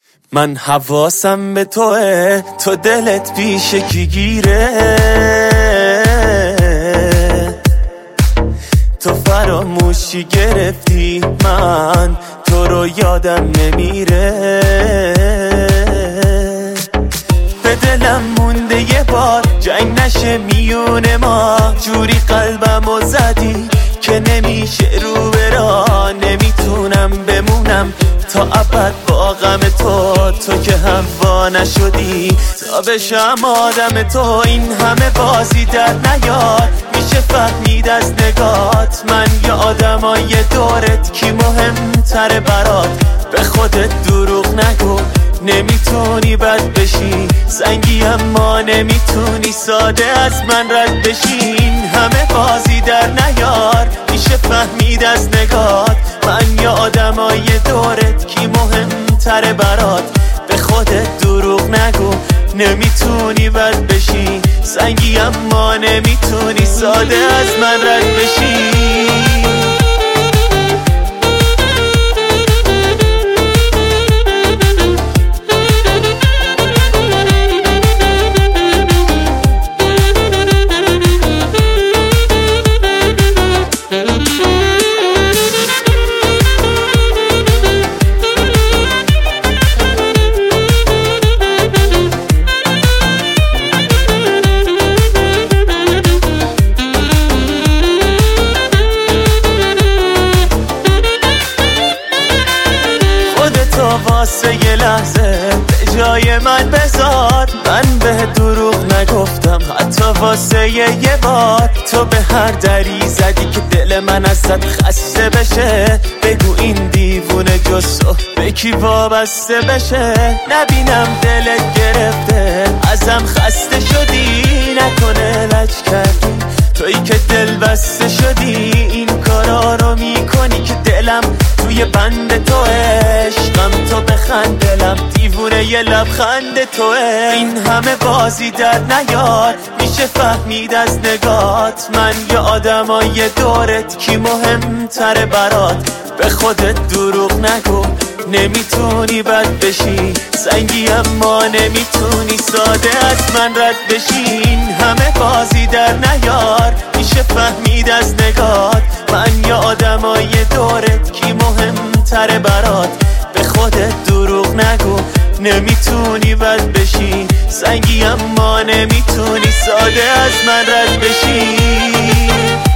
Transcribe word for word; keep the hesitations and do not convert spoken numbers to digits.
من حواسم به توه، تو دلت پیش کی گیره؟ تو فراموشی گرفتی، من تو رو یادم نمیره. به دلم مونده یه بار جنگ نشه میون ما، جوری قلبمو زدی که نمیشه رو برا. نمیتونم بمونم تا ابد با غم تو، تو که هوا نشدی تا بشم آدم تو. این همه بازی در نیار، میشه فهمید از نگات من یا آدمای دورت کی مهمتره برات. به خودت دروغ نگو، نمیتونی بد بشی زنگی اما نمیتونی ساده از من رد بشی. این همه بازی در نیار، میشه فهمید از نگات من یا آدمای دورت کی مهمتره برات. به خودت دروغ نگو، نمیتونی بد بشی زنگی اما نمیتونی ساده از من رد بشی. واسه یه لحظه به جای من بذار، من به دروغ نگفتم حتی واسه یه بار. تو به هر دری زدی که دل من ازت خسته بشه. بگو این دیوونه جز تو به کی وابسته بشه. نبینم دلت گرفته ازم خسته شدی، نکنه لج کردی تویی که دل بسته شدی. این کارا رو میکنی که دلم توی بند تو، عشقم تو بخند دلم دیوونه یه لبخند توه. این همه بازی در نیار، میشه فهمید از نگات من یا آدمای دورت کی مهمتره برات. به خودت دروغ نگو، نمیتونی بد بشی زنگی اما نمیتونی ساده از من رد بشی. این همه بازی در نیار، میشه فهمید از نگات من یا آدمای دورت کی مهمتره برات. به خودت دروغ نگو، نمیتونی بد بشی زنگی اما نمیتونی ساده از من رد بشی.